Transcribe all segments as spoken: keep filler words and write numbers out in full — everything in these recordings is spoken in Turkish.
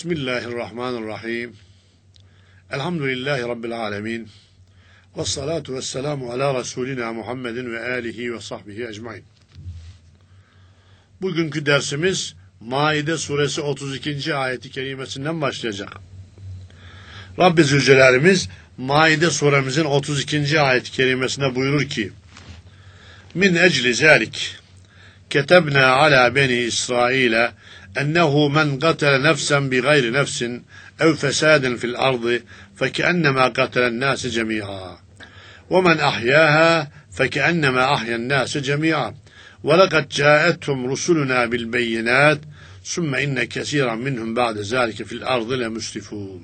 Bismillahirrahmanirrahim. Elhamdülillahi Rabbil alemin. Ve salatu ve selamu ala Resulina Muhammedin ve alihi ve sahbihi ecmain. Bugünkü dersimiz Maide suresi otuz ikinci ayeti kerimesinden başlayacak. Rabbi Zülcelal'imiz Maide suremizin otuz ikinci ayet-i kerimesinde buyurur ki: Min ecli zalik ketebna ala beni İsrail'e ennehu men qatele nefsen bi gayri nefsin ev fesadin fil ardı fekennema qatelen nâsi cemî'â ve men ahyâhâ fekennema ahyen nâsi cemî'â ve lekad câethum rusuluna bil beyinat sümme inne kesiran minhum ba'de zâlike fil ardı lemüsrifûn.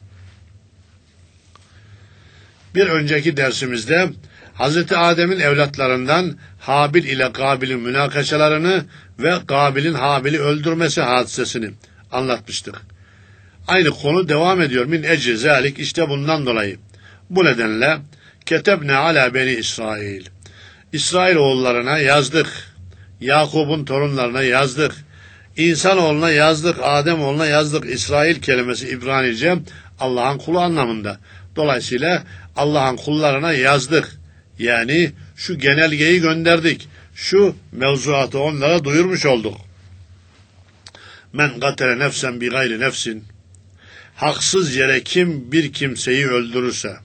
Bir önceki dersimizde Hazreti Adem'in evlatlarından Habil ile Kabil'in münakaşalarını ve Kabil'in Habil'i öldürmesi hadisesini anlatmıştık. Aynı konu devam ediyor. Min ecri zalik, işte bundan dolayı. Bu nedenle ketebne ala beni İsrail. İsrail oğullarına yazdık. Yakub'un torunlarına yazdık. İnsanoğluna yazdık. Ademoğluna yazdık. İsrail kelimesi İbranice Allah'ın kulu anlamında. Dolayısıyla Allah'ın kullarına yazdık. Yani şu genelgeyi gönderdik. Şu mevzuatı onlara duyurmuş olduk. Men gatele nefsen bi gayri nefsin. Haksız yere kim bir kimseyi öldürürse.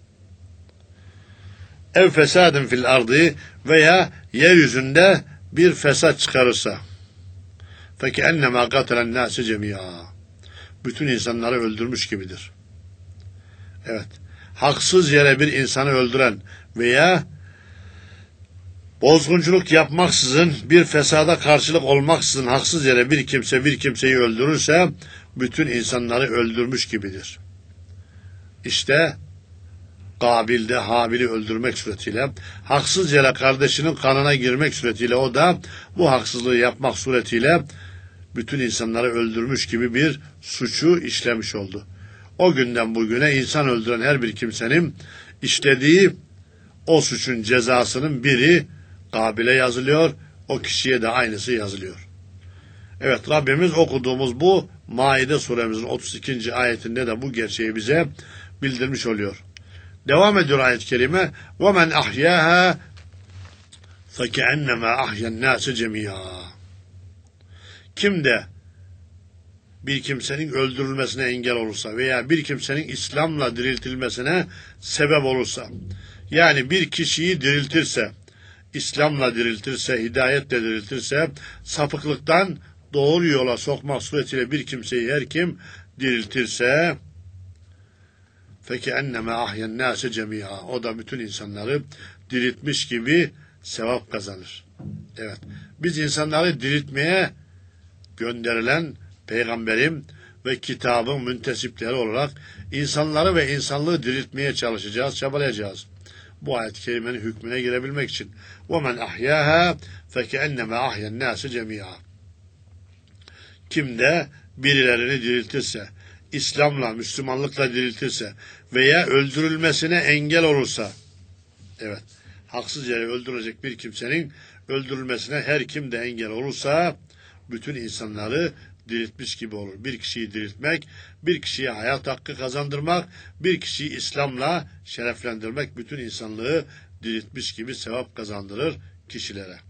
Ev fesadın fil ardı, veya yeryüzünde bir fesat çıkarırsa. Feki ennema gatelen nâsi cemî'â. Bütün insanları öldürmüş gibidir. Evet. Haksız yere bir insanı öldüren veya bozgunculuk yapmaksızın, bir fesada karşılık olmaksızın haksız yere bir kimse bir kimseyi öldürürse bütün insanları öldürmüş gibidir. İşte Kabil'de Habil'i öldürmek suretiyle, haksız yere kardeşinin kanına girmek suretiyle, o da bu haksızlığı yapmak suretiyle bütün insanları öldürmüş gibi bir suçu işlemiş oldu. O günden bugüne insan öldüren her bir kimsenin işlediği o suçun cezasının biri Kabil'e yazılıyor, o kişiye de aynısı yazılıyor. Evet, Rabbimiz okuduğumuz bu Maide suremizin otuz ikinci ayetinde de bu gerçeği bize bildirmiş oluyor. Devam ediyor ayet-i kerime. وَمَنْ أَحْيَاهَا فَكَأَنَّمَا أَحْيَا النَّاسِ جَمِيعًا. Kim de bir kimsenin öldürülmesine engel olursa veya bir kimsenin İslam'la diriltilmesine sebep olursa, yani bir kişiyi diriltirse, İslam'la diriltirse, hidayetle diriltirse, sapıklıktan doğru yola sokmak suretiyle bir kimseyi her kim diriltirse, فَكَأَنَّمَا أَحْيَا النَّاسِ جَمِيعًا. O da bütün insanları diriltmiş gibi sevap kazanır. Evet, biz insanları diriltmeye gönderilen peygamberim ve kitabın müntesipleri olarak insanları ve insanlığı diriltmeye çalışacağız, çabalayacağız. Bu ayet-i kerimenin hükmüne girebilmek için. وَمَنْ أَحْيَاهَا فَكَأَنَّمَا أَحْيَا النَّاسِ جَمِيعًا. Kim de birilerini diriltirse, İslam'la, Müslümanlıkla diriltirse veya öldürülmesine engel olursa, evet, haksız yere öldürecek bir kimsenin öldürülmesine her kim de engel olursa bütün insanları diriltmiş gibi olur. Bir kişiyi diriltmek, bir kişiye hayat hakkı kazandırmak, bir kişiyi İslam'la şereflendirmek bütün insanlığı diriltmiş gibi sevap kazandırır kişilere.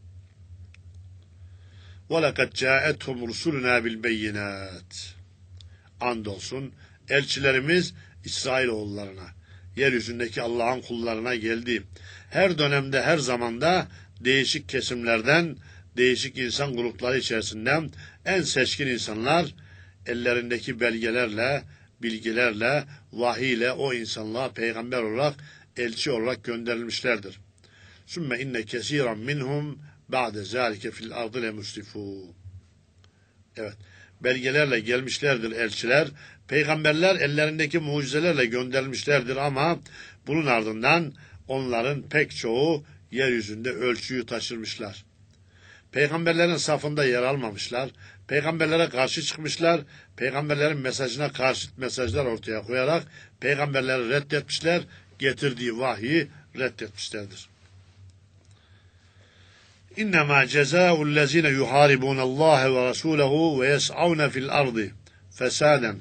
وَلَقَدْ جَاءَتْهُمْ رُسُلُنَا بِالْبَيِّنَاتِ. Andolsun elçilerimiz İsrailoğullarına, yeryüzündeki Allah'ın kullarına geldi. Her dönemde, her zamanda değişik kesimlerden, değişik insan grupları içerisinden en seçkin insanlar ellerindeki belgelerle, bilgilerle, vahiyle o insanlığa peygamber olarak, elçi olarak gönderilmişlerdir. Sümme inne kesiran minhum ba'de zâlike fil ardı lemüsrifûn. Evet, belgelerle gelmişlerdir elçiler, peygamberler ellerindeki mucizelerle gönderilmişlerdir ama bunun ardından onların pek çoğu yeryüzünde ölçüyü taşırmışlar. Peygamberlerin safında yer almamışlar, peygamberlere karşı çıkmışlar, peygamberlerin mesajına karşı mesajlar ortaya koyarak peygamberleri reddetmişler, getirdiği vahyi reddetmişlerdir. İnnemâ cezâullezîne yuhâribûnallâhe ve rasûlehu ve yes'avne fil ardı fesaden.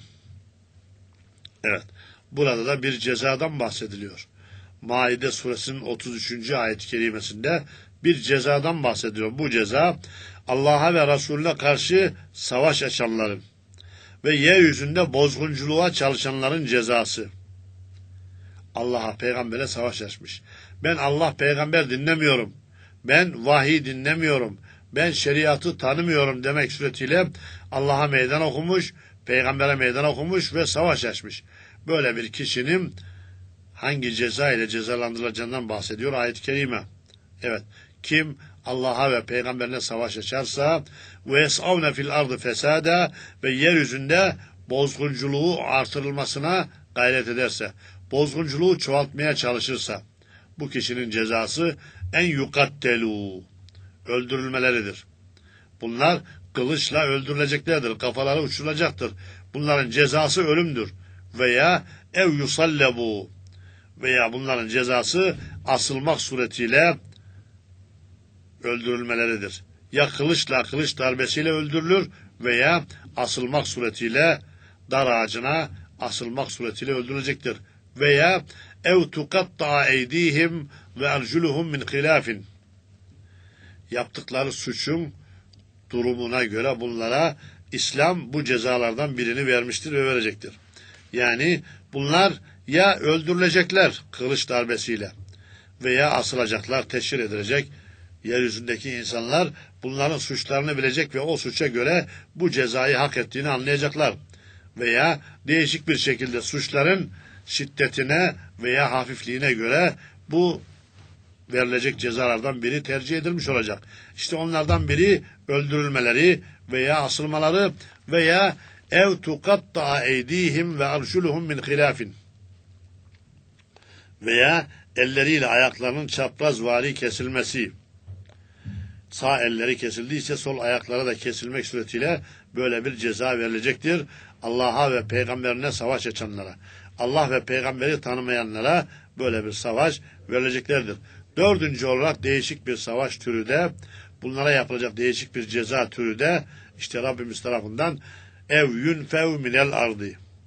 Evet, burada da bir cezadan bahsediliyor. Maide suresinin otuz üçüncü ayet-i kerimesinde bir cezadan bahsediliyor. Bu ceza Allah'a ve Resulüne karşı savaş açanların ve yeryüzünde bozgunculuğa çalışanların cezası. Allah'a, peygambere savaş açmış. Ben Allah peygamber dinlemiyorum. Ben vahiy dinlemiyorum. Ben şeriatı tanımıyorum demek suretiyle Allah'a meydan okumuş, peygambere meydan okumuş ve savaş açmış. Böyle bir kişinin hangi ceza ile cezalandırılacağından bahsediyor ayet-i kerime. Evet, kim Allah'a ve peygamberine savaş açarsa ve yes'avne fil ardı fesada ve yeryüzünde bozgunculuğu artırılmasına gayret ederse, bozgunculuğu çoğaltmaya çalışırsa, bu kişinin cezası en yukattelu, öldürülmeleridir. Bunlar kılıçla öldürüleceklerdir, kafaları uçurulacaktır. Bunların cezası ölümdür. Veya ev yusallebu, veya bunların cezası asılmak suretiyle öldürülmeleridir. Ya kılıçla, kılıç darbesiyle öldürülür veya asılmak suretiyle dar ağacına asılmak suretiyle öldürülecektir. Veya ev tukatta eydihim ve erculuhum min hilafin. Yaptıkları suçun durumuna göre bunlara İslam bu cezalardan birini vermiştir ve verecektir. Yani bunlar ya öldürülecekler kılıç darbesiyle veya asılacaklar, teşhir edilecek. Yeryüzündeki insanlar bunların suçlarını bilecek ve o suça göre bu cezayı hak ettiğini anlayacaklar. Veya değişik bir şekilde suçların şiddetine veya hafifliğine göre bu verilecek cezalardan biri tercih edilmiş olacak. İşte onlardan biri öldürülmeleri veya asılmaları veya ev tukatta eydihim ve arşuluhum min hilafin, veya elleriyle ayaklarının çaprazvari kesilmesi. Sağ elleri kesildiyse sol ayakları da kesilmek suretiyle böyle bir ceza verilecektir. Allah'a ve peygamberine savaş açanlara, Allah ve peygamberi tanımayanlara böyle bir savaş verileceklerdir. Dördüncü olarak değişik bir savaş türü de, bunlara yapılacak değişik bir ceza türü de işte Rabbimiz tarafından ev yunfev minel ardı,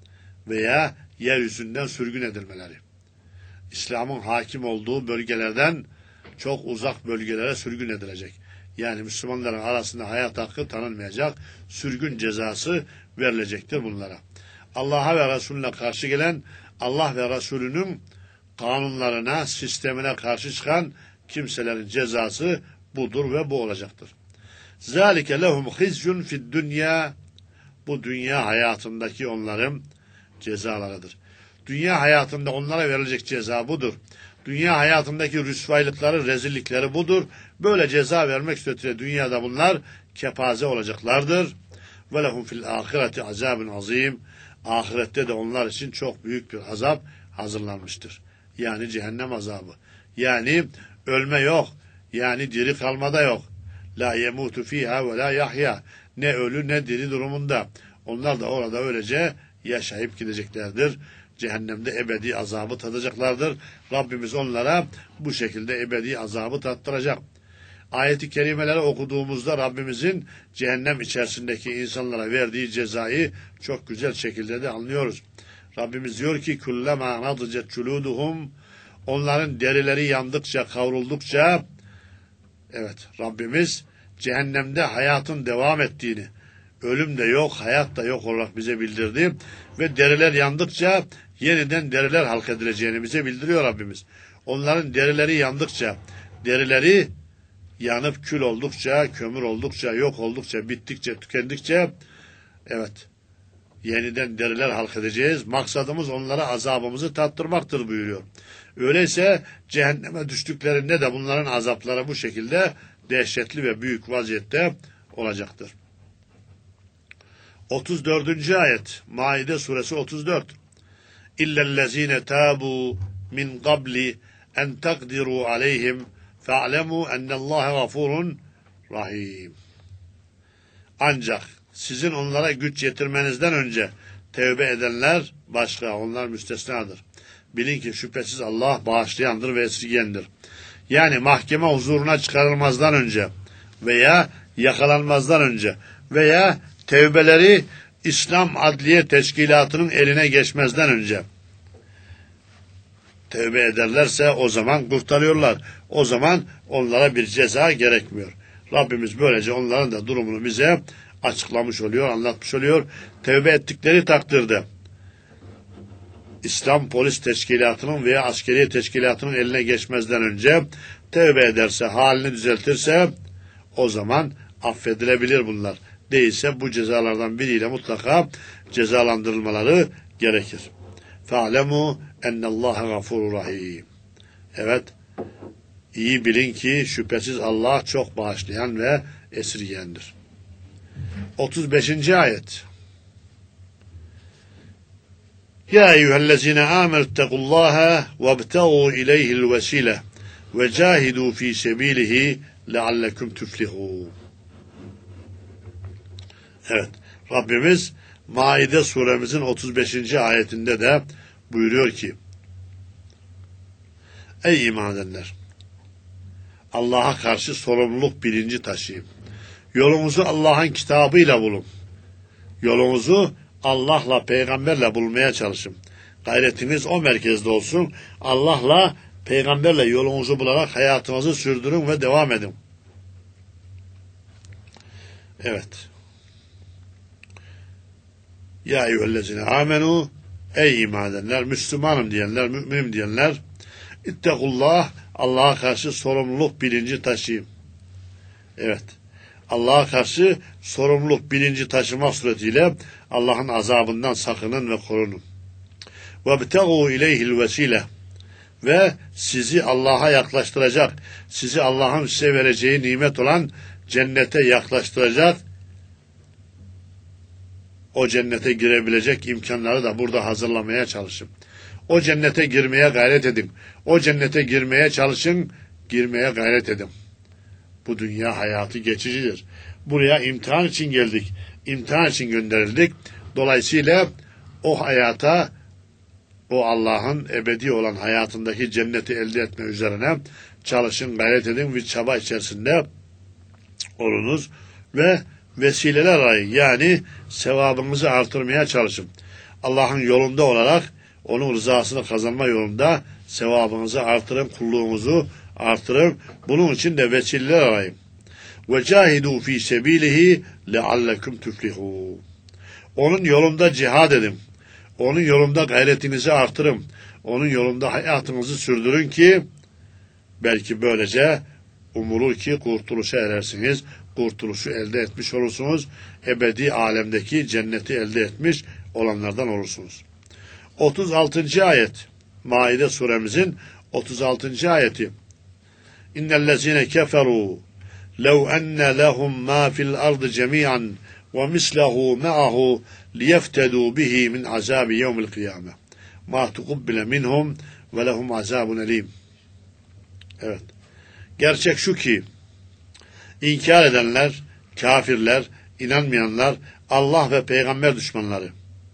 veya yeryüzünden sürgün edilmeleri. İslam'ın hakim olduğu bölgelerden çok uzak bölgelere sürgün edilecek. Yani Müslümanların arasında hayat hakkı tanınmayacak, sürgün cezası verilecektir bunlara. Allah'a ve Resulüne karşı gelen, Allah ve Resulünün kanunlarına, sistemine karşı çıkan kimselerin cezası budur ve bu olacaktır. Zalike lehum khizyun fid dünya, bu dünya hayatındaki onların cezalarıdır. Dünya hayatında onlara verilecek ceza budur. Dünya hayatındaki rüsvaylıkları, rezillikleri budur. Böyle ceza vermek suretiyle dünyada bunlar kepaze olacaklardır. Ve lehum fil ahireti azabun azim. Ahirette de onlar için çok büyük bir azap hazırlanmıştır. Yani cehennem azabı. Yani ölme yok. Yani diri kalmada yok. La yemutu fiha ve la yahya. Ne ölü ne diri durumunda. Onlar da orada öylece yaşayıp gideceklerdir. Cehennemde ebedi azabı tadacaklardır. Rabbimiz onlara bu şekilde ebedi azabı tattıracak. Ayet-i kerimeleri okuduğumuzda Rabbimizin cehennem içerisindeki insanlara verdiği cezayı çok güzel şekilde de anlıyoruz. Rabbimiz diyor ki kullama nadcet culuduhum, onların derileri yandıkça, kavruldukça, evet, Rabbimiz cehennemde hayatın devam ettiğini, ölüm de yok, hayat da yok olarak bize bildirdi ve deriler yandıkça yeniden deriler halk edileceğini bize bildiriyor Rabbimiz. Onların derileri yandıkça, derileri yanıp kül oldukça, kömür oldukça, yok oldukça, bittikçe, tükendikçe, evet, yeniden deriler halk edeceğiz. Maksadımız onlara azabımızı tattırmaktır buyuruyor. Öyleyse cehenneme düştüklerinde de bunların azapları bu şekilde dehşetli ve büyük vaziyette olacaktır. otuz dördüncü ayet, Maide suresi otuz dört. İllellezine tabu min qabli en takdiru aleyhim fe'lemû ennallâhe gafurun rahim. Ancak sizin onlara güç yetirmenizden önce tevbe edenler başka, onlar müstesnadır. Bilin ki şüphesiz Allah bağışlayandır ve esirgeyendir. Yani mahkeme huzuruna çıkarılmazdan önce veya yakalanmazdan önce veya tevbeleri İslam Adliye Teşkilatı'nın eline geçmezden önce tövbe ederlerse o zaman kurtarıyorlar. O zaman onlara bir ceza gerekmiyor. Rabbimiz böylece onların da durumunu bize açıklamış oluyor, anlatmış oluyor. Tövbe ettikleri takdirde İslam Polis Teşkilatı'nın veya Askeriye Teşkilatı'nın eline geçmezden önce tövbe ederse, halini düzeltirse o zaman affedilebilir bunlar. Değilse bu cezalardan biriyle mutlaka cezalandırılmaları gerekir. فَعْلَمُوا اَنَّ اللّٰهَ غَفُورٌ رَحِيمٌ. Evet, iyi bilin ki şüphesiz Allah çok bağışlayan ve esirgeyendir. otuz beşinci ayet. Ya eyyühellezine âmenü ittakullâhe vebtegû ileyhil vesile ve cahidû fî sebîlihi leallekum tuflihûn. Evet, Rabbimiz Maide suremizin otuz beşinci ayetinde de buyuruyor ki: Ey iman edenler! Allah'a karşı sorumluluk bilinci taşıyın. Yolunuzu Allah'ın kitabıyla bulun. Yolunuzu Allah'la, peygamberle bulmaya çalışın. Gayretiniz o merkezde olsun. Allah'la, peygamberle yolunuzu bularak hayatınızı sürdürün ve devam edin. Evet. Ya eyyühellezine amenu, ey iman edenler, Müslümanım diyenler, müminim diyenler, İttekullah, Allah'a karşı sorumluluk bilinci taşıyın. Evet. Allah'a karşı sorumluluk bilinci taşıma suretiyle Allah'ın azabından sakının ve korunun. وَبْتَغُوا اِلَيْهِ الْوَسِيلَةِ Ve sizi Allah'a yaklaştıracak, sizi Allah'ın size vereceği nimet olan cennete yaklaştıracak, o cennete girebilecek imkanları da burada hazırlamaya çalışın. O cennete girmeye gayret edin. O cennete girmeye çalışın, girmeye gayret edin. Bu dünya hayatı geçicidir. Buraya imtihan için geldik. İmtihan için gönderildik. Dolayısıyla o hayata, o Allah'ın ebedi olan hayatındaki cenneti elde etme üzerine çalışın, gayret edin ve çaba içerisinde olunuz ve vesileler arayın. Yani sevabınızı artırmaya çalışın. Allah'ın yolunda olarak onun rızasını kazanma yolunda sevabınızı artırın, kulluğunuzu artırın. Bunun için de vesileler arayın. وَجَاهِدُوا ف۪ي سَب۪يلِهِ لَعَلَّكُمْ تُفْلِحُونَ Onun yolunda cihad edin. Onun yolunda gayretinizi artırın. Onun yolunda hayatınızı sürdürün ki belki böylece umulur ki kurtuluşa erersiniz. Kurtuluşu elde etmiş olursunuz. Ebedi alemdeki cenneti elde etmiş olanlardan olursunuz. otuz altıncı ayet. Maide suremizin otuz altıncı ayeti. İnnellezine keferu lev enne lehum ma fil ardı cemi'an ve mislehu ma'ahu liyeftedû bihi min azabi yevmil kıyame ma tukubbile minhum ve lehum azabun elim. Evet. Gerçek şu ki inkar edenler, kafirler, inanmayanlar, Allah ve peygamber düşmanları.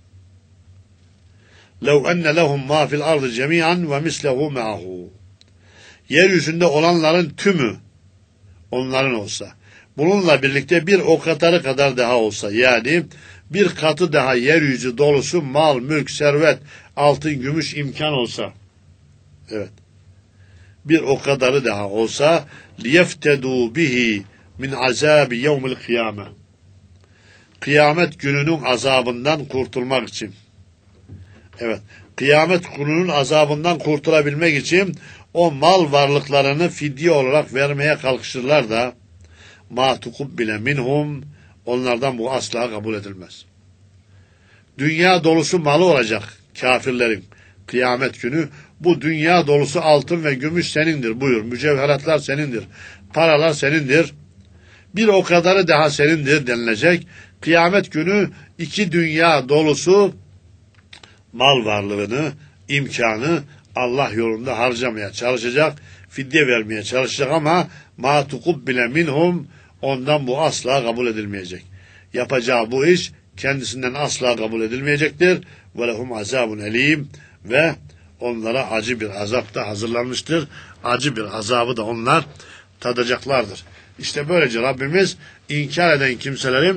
لَوْ اَنَّ لَهُمْ مَا فِي الْاَرْضِ جَمِيعًا وَمِسْلَهُ مَعَهُ Yeryüzünde olanların tümü onların olsa, bununla birlikte bir o kadarı kadar daha olsa, yani bir katı daha yeryüzü dolusu mal, mülk, servet, altın, gümüş imkan olsa, evet, bir o kadarı daha olsa, لِيَفْتَدُوا بِهِ min azabi yevmil kıyame Kıyamet gününün azabından kurtulmak için. Evet, kıyamet gününün azabından kurtulabilmek için o mal varlıklarını fidye olarak vermeye kalkışırlar da ma tukubbile minhum onlardan bu asla kabul edilmez. Dünya dolusu malı olacak kafirlerin kıyamet günü. Bu dünya dolusu altın ve gümüş senindir buyur. Mücevheratlar senindir. Paralar senindir. Bir o kadarı daha senindir denilecek. Kıyamet günü iki dünya dolusu mal varlığını, imkanı Allah yolunda harcamaya çalışacak, fidye vermeye çalışacak ama ma tukubbile minhum ondan bu asla kabul edilmeyecek. Yapacağı bu iş kendisinden asla kabul edilmeyecektir. Ve lehum azabun elim ve onlara acı bir azap da hazırlanmıştır. Acı bir azabı da onlar tadacaklardır. İşte böylece Rabbimiz inkar eden kimselerin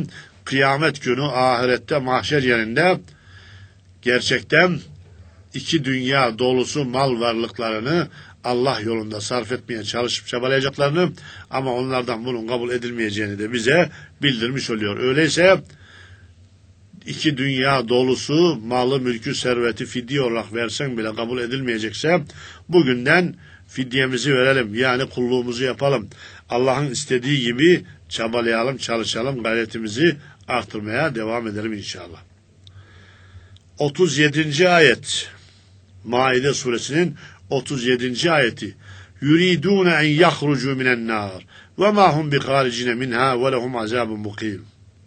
kıyamet günü ahirette mahşer yerinde gerçekten iki dünya dolusu mal varlıklarını Allah yolunda sarf etmeye çalışıp çabalayacaklarını ama onlardan bunun kabul edilmeyeceğini de bize bildirmiş oluyor. Öyleyse iki dünya dolusu malı, mülkü, serveti fidye olarak versen bile kabul edilmeyecekse bugünden fidyemizi verelim. Yani kulluğumuzu yapalım. Allah'ın istediği gibi çabalayalım, çalışalım, gayretimizi artırmaya devam edelim inşallah. otuz yedinci ayet Maide suresinin otuz yedinci ayeti yuridun en yahrucu minen nar ve ma hum biharicin minha ve lehum azabun mukim.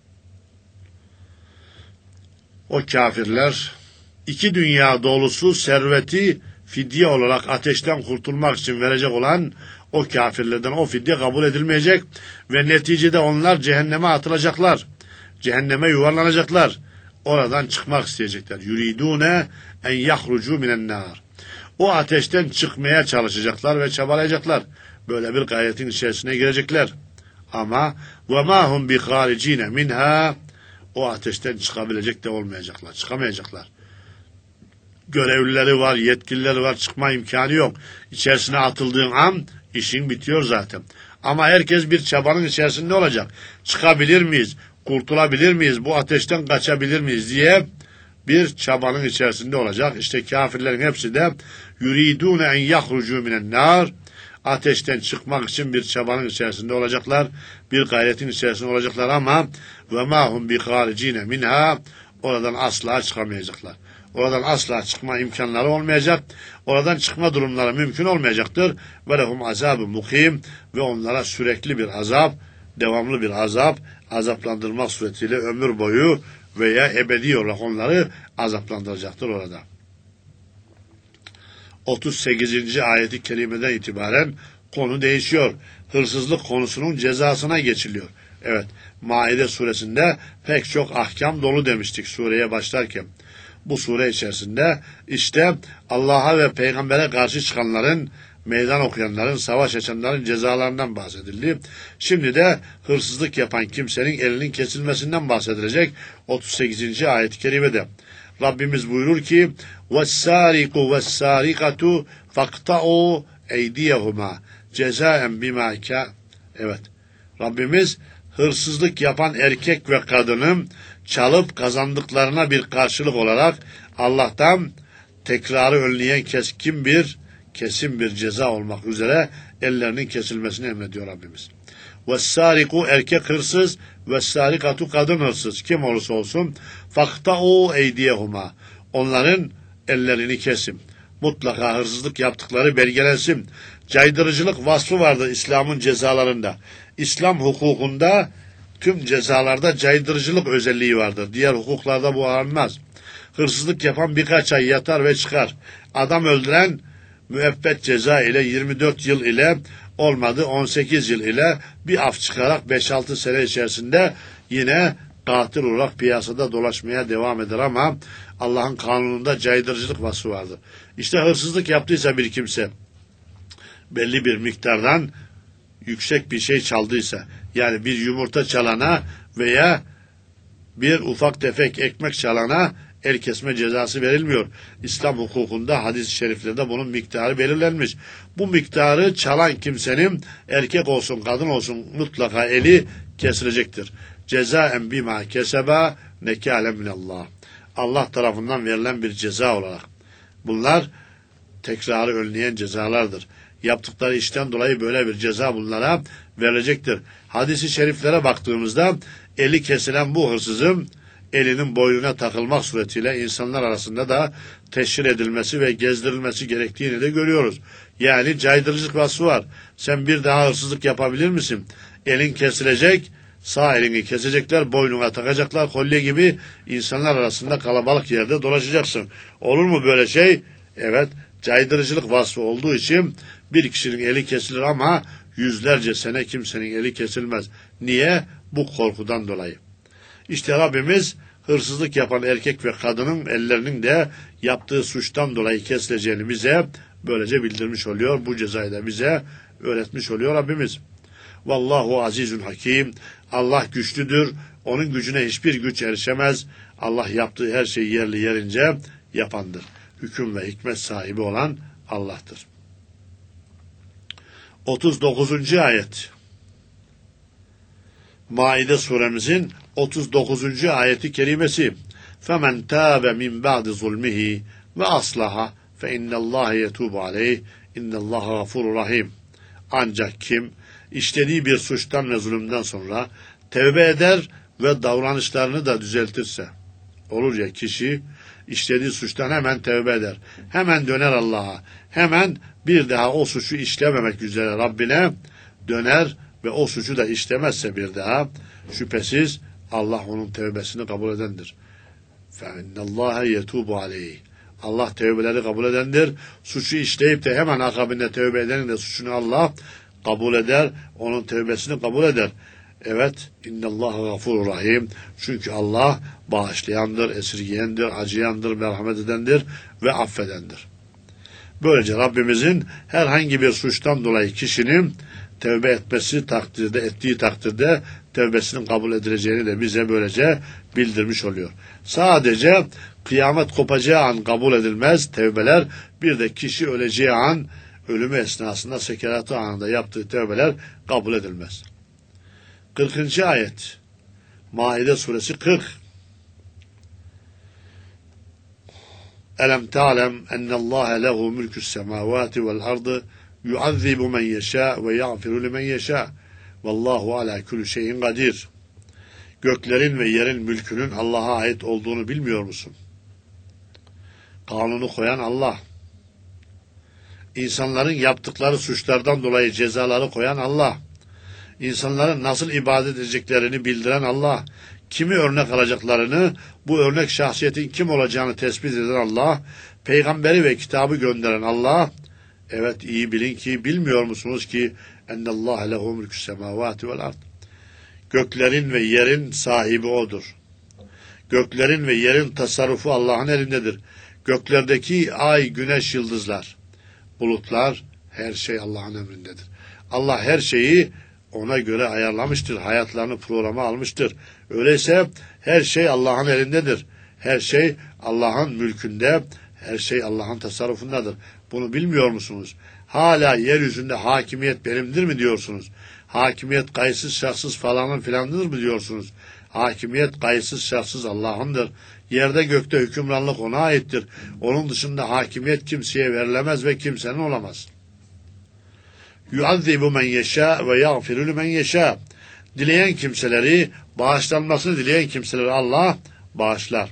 O kafirler iki dünya dolusu serveti fidye olarak ateşten kurtulmak için verecek olan o kafirlerden o fidye kabul edilmeyecek ve neticede onlar cehenneme atılacaklar. Cehenneme yuvarlanacaklar. Oradan çıkmak isteyecekler. Yuridune en yahrucu minen nar. O ateşten çıkmaya çalışacaklar ve çabalayacaklar. Böyle bir gayretin içerisine girecekler. Ama ve ma hum biharicin minha, o ateşten çıkabilecek de olmayacaklar. Çıkamayacaklar. Görevlileri var, yetkilileri var, çıkma imkanı yok. İçerisine atıldığın an işin bitiyor zaten. Ama herkes bir çabanın içerisinde olacak. Çıkabilir miyiz? Kurtulabilir miyiz? Bu ateşten kaçabilir miyiz diye bir çabanın içerisinde olacak. İşte kafirlerin hepsi de yuridune en yahrucu minen nar, ateşten çıkmak için bir çabanın içerisinde olacaklar. Bir gayretin içerisinde olacaklar ama ve ma hum biharicine minha, oradan asla çıkamayacaklar. Oradan asla çıkma imkanları olmayacak. Oradan çıkma durumları mümkün olmayacaktır. Ve lehum azabun mukim, ve onlara sürekli bir azap, devamlı bir azap, azaplandırmak suretiyle ömür boyu veya ebedi olarak onları azaplandıracaktır orada. otuz sekizinci ayeti kerimeden itibaren konu değişiyor. Hırsızlık konusunun cezasına geçiliyor. Evet, Maide suresinde pek çok ahkam dolu demiştik sureye başlarken. Bu sure içerisinde işte Allah'a ve peygambere karşı çıkanların, meydan okuyanların, savaş açanların cezalarından bahsedildi. Şimdi de hırsızlık yapan kimsenin elinin kesilmesinden bahsedilecek otuz sekizinci ayet-i kerimede. Rabbimiz buyurur ki وَالسَّارِقُ وَالسَّارِقَةُ فَاقْتَعُوا اَيْدِيَهُمَا cezaen bima ka. Evet. Rabbimiz hırsızlık yapan erkek ve kadının çalıp kazandıklarına bir karşılık olarak Allah'tan tekrarı önleyen keskin bir kesin bir ceza olmak üzere ellerinin kesilmesini emrediyor Rabbimiz. وَالسَّارِقُ erkek hırsız وَالسَّارِقَةُ kadın hırsız kim olursa olsun فَاقْتَعُوا اَيْدِيَهُمَا onların ellerini kesin. Mutlaka hırsızlık yaptıkları belgelensin. Caydırıcılık vasfı vardır İslam'ın cezalarında. İslam hukukunda tüm cezalarda caydırıcılık özelliği vardır. Diğer hukuklarda bu aranmaz. Hırsızlık yapan birkaç ay yatar ve çıkar. Adam öldüren müebbet ceza ile yirmi dört yıl ile olmadı on sekiz yıl ile bir af çıkarak beş altı sene içerisinde yine katil olarak piyasada dolaşmaya devam eder ama Allah'ın kanununda caydırıcılık vasfı vardır. İşte hırsızlık yaptıysa bir kimse belli bir miktardan yüksek bir şey çaldıysa, yani bir yumurta çalana veya bir ufak tefek ekmek çalana el kesme cezası verilmiyor. İslam hukukunda hadis-i şeriflerde bunun miktarı belirlenmiş. Bu miktarı çalan kimsenin erkek olsun kadın olsun mutlaka eli kesilecektir. Cezaen bima keseba nekâlen minallah. Allah tarafından verilen bir ceza olarak. Bunlar tekrarı önleyen cezalardır. Yaptıkları işten dolayı böyle bir ceza bunlara verilecektir. Hadis-i şeriflere baktığımızda eli kesilen bu hırsızın elinin boynuna takılmak suretiyle insanlar arasında da teşhir edilmesi ve gezdirilmesi gerektiğini de görüyoruz. Yani caydırıcılık vasfı var. Sen bir daha hırsızlık yapabilir misin? Elin kesilecek, sağ elini kesecekler, boynuna takacaklar, kolye gibi insanlar arasında kalabalık yerde dolaşacaksın. Olur mu böyle şey? Evet, caydırıcılık vasfı olduğu için bir kişinin eli kesilir ama yüzlerce sene kimsenin eli kesilmez. Niye? Bu korkudan dolayı. İşte Rabbimiz hırsızlık yapan erkek ve kadının ellerinin de yaptığı suçtan dolayı kesileceğini bize böylece bildirmiş oluyor. Bu cezayı da bize öğretmiş oluyor Rabbimiz. Vallahu azizun hakim. Allah güçlüdür, Onun gücüne hiçbir güç erişemez. Allah yaptığı her şeyi yerli yerince yapandır. Hüküm ve hikmet sahibi olan Allah'tır. otuz dokuzuncu ayet. Maide suremizin otuz dokuzuncu ayeti kerimesi. فَمَنْ تَابَ مِنْ بَعْدِ ظُلْمِهِ وَأَصْلَحَ فَاِنَّ اللّٰهَ يَتُوبُ عَلَيْهِ اِنَّ اللّٰهَ غَفُورٌ رَحِيمٌ. Ancak kim işlediği bir suçtan ve zulümden sonra tevbe eder ve davranışlarını da düzeltirse, olur ya kişi işlediği suçtan hemen tevbe eder, hemen döner Allah'a, hemen bir daha o suçu işlememek üzere Rabbine döner ve o suçu da işlemezse bir daha, şüphesiz Allah onun tevbesini kabul edendir. فَاِنَّ اللّٰهَ يَتُوبُ عَلَيْهِ. Allah tevbeleri kabul edendir. Suçu işleyip de hemen akabinde tevbe edenin de suçunu Allah kabul eder. Onun tevbesini kabul eder. Evet. İnnallâhe gafurur rahim. Çünkü Allah bağışlayandır, esirgeyendir, acıyandır, merhamet edendir ve affedendir. Böylece Rabbimizin herhangi bir suçtan dolayı kişinin tevbe etmesi takdirde, ettiği takdirde tevbesinin kabul edileceğini de bize böylece bildirmiş oluyor. Sadece kıyamet kopacağı an kabul edilmez tevbeler, bir de kişi öleceği an, ölümü esnasında sekeratı anında yaptığı tevbeler kabul edilmez. kırkıncı ayet. Maide suresi kırk. Elem ta'lem ennallâhe lehu mülkü's semâvâti vel ardı yuazzibu men yeşâ ve yağfiru limen yeşâ vallahu alâ kulli şeyin kadir. Göklerin ve yerin mülkünün Allah'a ait olduğunu bilmiyor musun? Kanunu koyan Allah. İnsanların yaptıkları suçlardan dolayı cezaları koyan Allah. İnsanların nasıl ibadet edeceklerini bildiren Allah. Kimi örnek alacaklarını, bu örnek şahsiyetin kim olacağını tespit eden Allah. Peygamberi ve kitabı gönderen Allah. Evet, iyi bilin ki, bilmiyor musunuz ki ennallâhe lehu mülkü's semâvâti vel ard. Göklerin ve yerin sahibi O'dur. Göklerin ve yerin tasarrufu Allah'ın elindedir. Göklerdeki ay, güneş, yıldızlar, bulutlar, her şey Allah'ın emrindedir. Allah her şeyi ona göre ayarlamıştır. Hayatlarını programa almıştır. Öyleyse her şey Allah'ın elindedir. Her şey Allah'ın mülkünde, her şey Allah'ın tasarrufundadır. Bunu bilmiyor musunuz? Hala yeryüzünde hakimiyet benimdir mi diyorsunuz? Hakimiyet kayıtsız şartsız falanın filandır mı diyorsunuz? Hakimiyet kayıtsız şartsız Allah'ındır. Yerde gökte hükümranlık ona aittir. Onun dışında hakimiyet kimseye verilemez ve kimsenin olamaz. Yuazzibu men yeşâ ve yağfiru limen yeşâ. Dileyen kimseleri, bağışlanmasını dileyen kimseleri Allah bağışlar.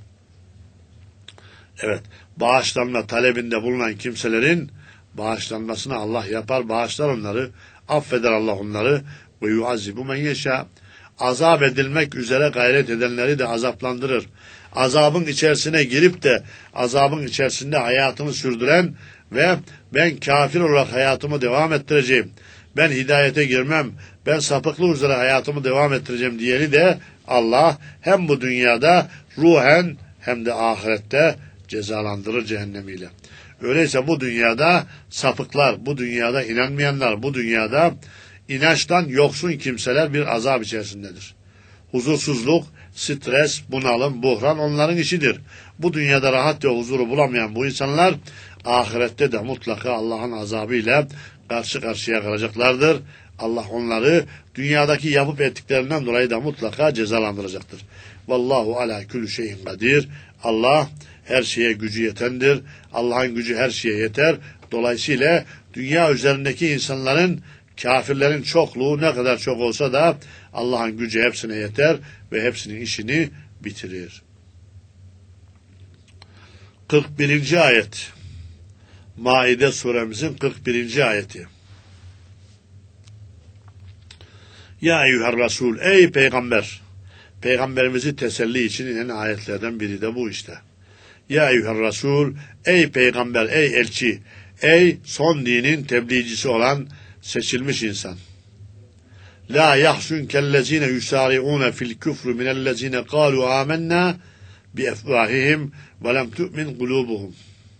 Evet, bağışlanma talebinde bulunan kimselerin bağışlanmasını Allah yapar, bağışlar onları, affeder Allah onları. Ve yuazzibu men yeşâ. Azap edilmek üzere gayret edenleri de azaplandırır. Azabın içerisine girip de azabın içerisinde hayatını sürdüren ve ben kafir olarak hayatımı devam ettireceğim, ben hidayete girmem, ben sapıklık üzere hayatımı devam ettireceğim diyeni de Allah hem bu dünyada ruhen hem de ahirette cezalandırır cehennemiyle. Öyleyse bu dünyada sapıklar, bu dünyada inanmayanlar, bu dünyada inançtan yoksun kimseler bir azap içerisindedir. Huzursuzluk, stres, bunalım, buhran onların işidir. Bu dünyada rahat ve huzuru bulamayan bu insanlar ahirette de mutlaka Allah'ın azabıyla karşı karşıya kalacaklardır. Allah onları dünyadaki yapıp ettiklerinden dolayı da mutlaka cezalandıracaktır. Vallahu ala kulli şeyin kadir. Allah her şeye gücü yetendir. Allah'ın gücü her şeye yeter. Dolayısıyla dünya üzerindeki insanların, kafirlerin çokluğu ne kadar çok olsa da Allah'ın gücü hepsine yeter ve hepsinin işini bitirir. kırk birinci ayet. Maide suremizin kırk birinci ayeti. Ya eyyuhel Resul, ey peygamber. Peygamberimizi teselli için inen ayetlerden biri de bu işte. Ya eyyuhel Resul, ey peygamber, ey elçi, ey son dinin tebliğcisi olan seçilmiş insan. La yahsunkellezine yusari'une fil küfrü minellezine kalu amennâ bi efvahihim ve lem tu'min kulubuhum.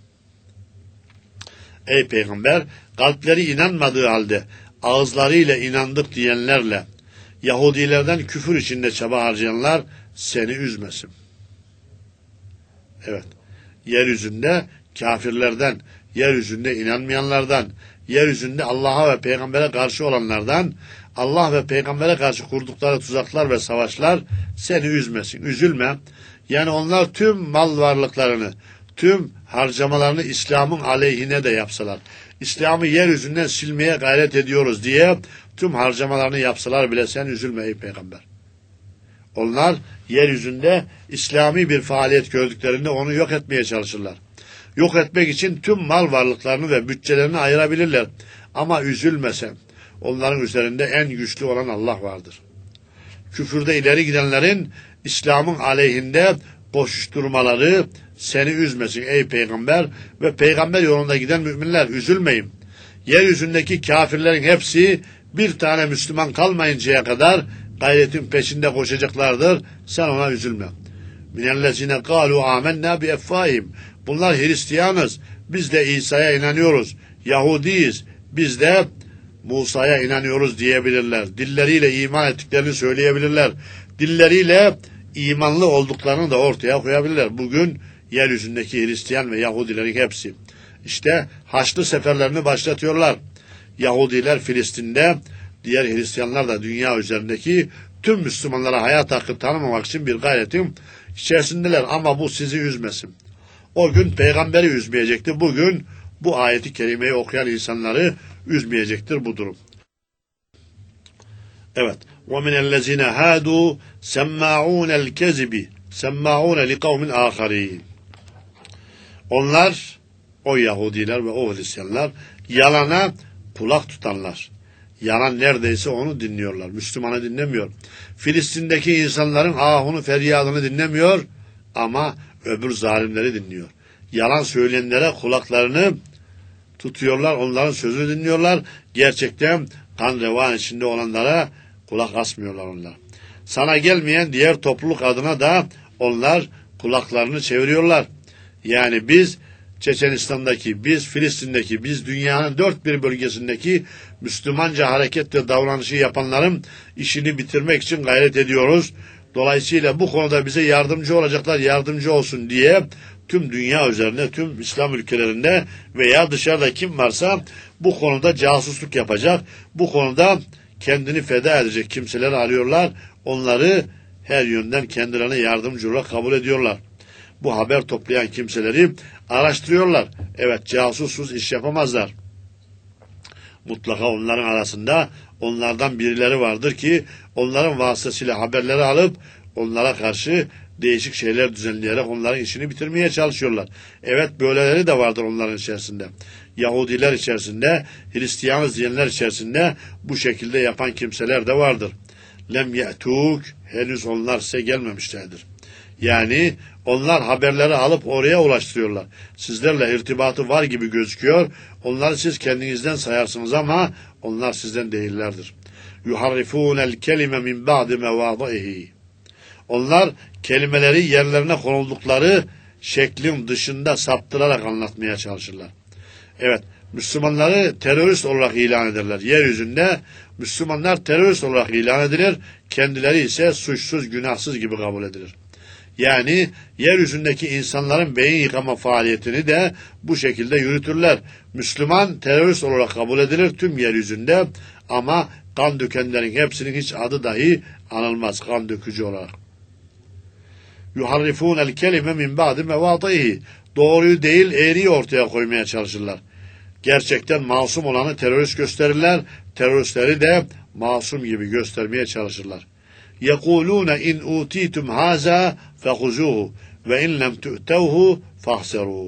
Ey peygamber, kalpleri inanmadığı halde ağızlarıyla inandık diyenlerle Yahudilerden küfür içinde çaba harcayanlar seni üzmesin. Evet. Yeryüzünde kafirlerden, yeryüzünde inanmayanlardan, yeryüzünde Allah'a ve peygambere karşı olanlardan, Allah ve peygambere karşı kurdukları tuzaklar ve savaşlar seni üzmesin. Üzülme. Yani onlar tüm mal varlıklarını, tüm harcamalarını İslam'ın aleyhine de yapsalar, İslam'ı yeryüzünden silmeye gayret ediyoruz diye tüm harcamalarını yapsalar bile sen üzülme ey peygamber. Onlar yeryüzünde İslami bir faaliyet gördüklerinde onu yok etmeye çalışırlar. Yok etmek için tüm mal varlıklarını ve bütçelerini ayırabilirler. Ama üzülme sen. Onların üzerinde en güçlü olan Allah vardır. Küfürde ileri gidenlerin İslam'ın aleyhinde koşuşturmaları seni üzmesin ey peygamber ve peygamber yolunda giden müminler, üzülmeyin. Yeryüzündeki kafirlerin hepsi bir tane Müslüman kalmayıncaya kadar gayretin peşinde koşacaklardır. Sen ona üzülme. Minellezine kâlu âmennâ bi effâhim. Bunlar Hristiyanız. Biz de İsa'ya inanıyoruz. Yahudiyiz. Biz de Musa'ya inanıyoruz diyebilirler. Dilleriyle iman ettiklerini söyleyebilirler. Dilleriyle imanlı olduklarını da ortaya koyabilirler. Bugün yeryüzündeki Hristiyan ve Yahudilerin hepsi. İşte Haçlı seferlerini başlatıyorlar. Yahudiler Filistin'de, diğer Hristiyanlar da dünya üzerindeki tüm Müslümanlara hayat hakkı tanımamak için bir gayretin içerisindeler. Ama bu sizi üzmesin. O gün peygamberi üzmeyecektir. Bugün bu ayeti kerimeyi okuyan insanları üzmeyecektir bu durum. Evet. وَمِنَ الَّذِينَ هَادُوا سَمَّاعُونَ الْكَذِبِ سَمَّاعُونَ لِقَوْمٍ آخَرِينَ. Onlar, o Yahudiler ve o Hristiyanlar yalana kulak tutanlar. Yalan neredeyse onu dinliyorlar. Müslümanı dinlemiyor. Filistin'deki insanların ahunu feryadını dinlemiyor ama öbür zalimleri dinliyor. Yalan söyleyenlere kulaklarını tutuyorlar, onların sözünü dinliyorlar. Gerçekten kan revan içinde olanlara kulak asmıyorlar onlar. Sana gelmeyen diğer topluluk adına da onlar kulaklarını çeviriyorlar. Yani biz Çeçenistan'daki, biz Filistin'deki, biz dünyanın dört bir bölgesindeki Müslümanca hareket ve davranışı yapanların işini bitirmek için gayret ediyoruz. Dolayısıyla bu konuda bize yardımcı olacaklar, yardımcı olsun diye tüm dünya üzerinde, tüm İslam ülkelerinde veya dışarıda kim varsa bu konuda casusluk yapacak, bu konuda kendini feda edecek kimseleri arıyorlar. Onları her yönden kendilerine yardımcı olarak kabul ediyorlar. Bu haber toplayan kimseleri araştırıyorlar. Evet, casussuz iş yapamazlar. Mutlaka onların arasında onlardan birileri vardır ki onların vasıtasıyla haberleri alıp onlara karşı değişik şeyler düzenleyerek onların işini bitirmeye çalışıyorlar. Evet, böyleleri de vardır onların içerisinde. Yahudiler içerisinde, Hristiyanız diyenler içerisinde bu şekilde yapan kimseler de vardır. Lem ye'tuk, henüz onlar size gelmemişlerdir. Yani onlar haberleri alıp oraya ulaştırıyorlar. Sizlerle irtibatı var gibi gözüküyor. Onları siz kendinizden sayarsınız ama onlar sizden değillerdir. Yuharrifûnel kelime min ba'di mevâdaihi. Onlar kelimeleri yerlerine konuldukları şeklin dışında saptırarak anlatmaya çalışırlar. Evet, Müslümanları terörist olarak ilan ederler. Yeryüzünde Müslümanlar terörist olarak ilan edilir. Kendileri ise suçsuz, günahsız gibi kabul edilir. Yani yeryüzündeki insanların beyin yıkama faaliyetini de bu şekilde yürütürler. Müslüman terörist olarak kabul edilir tüm yeryüzünde ama kan dökenlerin hepsinin hiç adı dahi anılmaz kan dökücü olarak. Yuharrifûnel kelime min ba'di mevâdaihi. Doğruyu değil eğriyi ortaya koymaya çalışırlar. Gerçekten masum olanı terörist gösterirler, teröristleri de masum gibi göstermeye çalışırlar. يَقُولُونَ اِنْ اُوْتِيتُمْ هَذَا فَخُزُوهُ وَاِنْ لَمْ تُؤْتَوْهُ فَخْسَرُوا.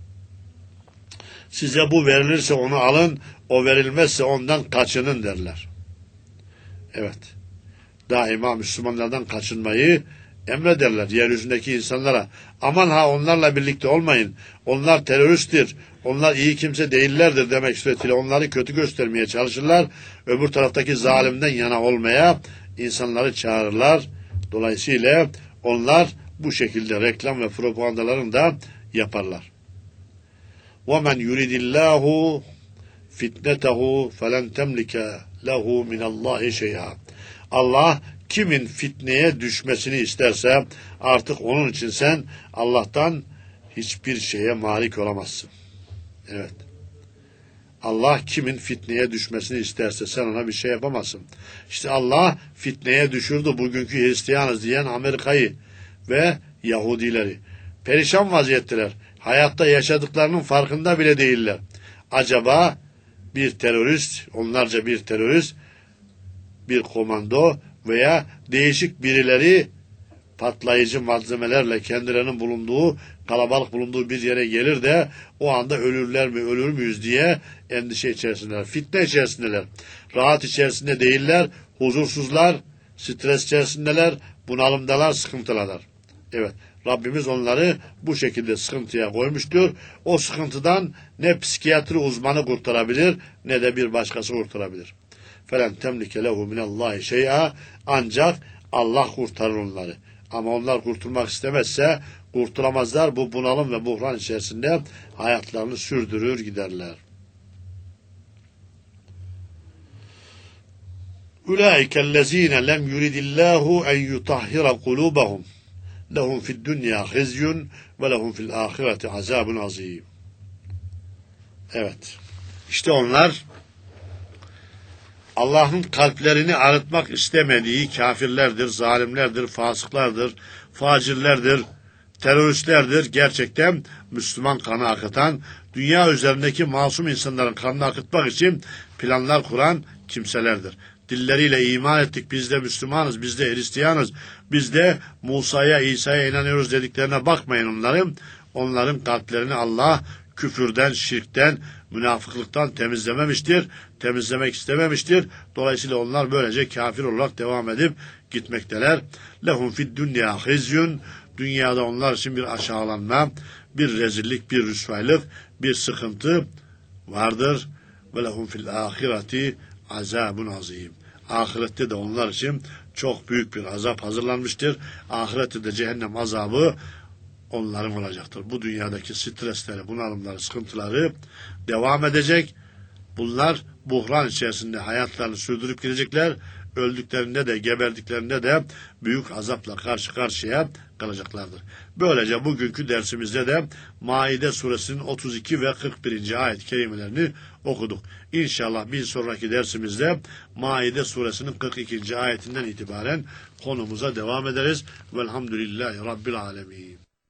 Size bu verilirse onu alın, o verilmezse ondan kaçının derler. Evet, daima Müslümanlardan kaçınmayı emrederler yeryüzündeki insanlara. Aman ha onlarla birlikte olmayın, onlar teröristtir, onlar iyi kimse değillerdir demek suretiyle onları kötü göstermeye çalışırlar. Öbür taraftaki zalimden yana olmaya insanları çağırırlar. Dolayısıyla onlar bu şekilde reklam ve propagandalarını da yaparlar. وَمَنْ يُرِدِ اللّٰهُ فِتْنَتَهُ فَلَنْ تَمْلِكَ لَهُ مِنَ اللّٰهِ شَيْئًا. Allah kimin fitneye düşmesini isterse artık onun için sen Allah'tan hiçbir şeye malik olamazsın. Evet. Allah kimin fitneye düşmesini isterse sen ona bir şey yapamazsın. İşte Allah fitneye düşürdü bugünkü Hristiyanız diyen Amerika'yı ve Yahudileri. Perişan vaziyetteler. Hayatta yaşadıklarının farkında bile değiller. Acaba bir terörist, onlarca bir terörist, bir komando veya değişik birileri patlayıcı malzemelerle kendilerinin bulunduğu, kalabalık bulunduğu bir yere gelir de o anda ölürler mi, ölür müyüz diye endişe içerisindeler. Fitne içerisindeler. Rahat içerisinde değiller, huzursuzlar, stres içerisindeler, bunalımdalar, sıkıntılarlar. Evet, Rabbimiz onları bu şekilde sıkıntıya koymuştur. O sıkıntıdan ne psikiyatri uzmanı kurtarabilir ne de bir başkası kurtarabilir. فَلَنْ تَمْلِكَ لَهُ مِنَ اللّٰهِ شَيْئًا Ancak Allah kurtarır onları. Ama onlar kurtulmak istemezse kurtulamazlar. Bu bunalım ve buhran içerisinde hayatlarını sürdürür giderler. اُولَٰئِكَ الَّذ۪ينَ لَمْ يُرِدِ اللّٰهُ اَنْ يُطَهِّرَ قُلُوبَهُمْ لَهُمْ فِي الدُّنْيَا خِزْيٌ وَلَهُمْ فِي الْآخِرَةِ عَذَابٌ عَظ۪يمٌ Evet. İşte onlar Allah'ın kalplerini arıtmak istemediği kafirlerdir, zalimlerdir, fasıklardır, facirlerdir, teröristlerdir. Gerçekten Müslüman kanı akıtan, dünya üzerindeki masum insanların kanını akıtmak için planlar kuran kimselerdir. Dilleriyle iman ettik, biz de Müslümanız, biz de Hristiyanız, biz de Musa'ya, İsa'ya inanıyoruz dediklerine bakmayın onların. Onların kalplerini Allah küfürden, şirkten, münafıklıktan temizlememiştir, temizlemek istememiştir. Dolayısıyla onlar böylece kafir olarak devam edip gitmekteler. Lehum fid dünya hizyun, dünyada onlar için bir aşağılanma, bir rezillik, bir rüsvaylık, bir sıkıntı vardır. Ve lehum fil ahireti azabun azim. Ahirette de onlar için çok büyük bir azap hazırlanmıştır. Ahirette de cehennem azabı onların olacaktır. Bu dünyadaki stresleri, bunalımları, sıkıntıları devam edecek. Bunlar buhran içerisinde hayatlarını sürdürüp gidecekler. Öldüklerinde de, geberdiklerinde de büyük azapla karşı karşıya kalacaklardır. Böylece bugünkü dersimizde de Maide suresinin otuz iki ve kırk birinci ayet-i kerimelerini okuduk. İnşallah bir sonraki dersimizde Maide suresinin kırk ikinci ayetinden itibaren konumuza devam ederiz. Velhamdülillahi Rabbil alemin.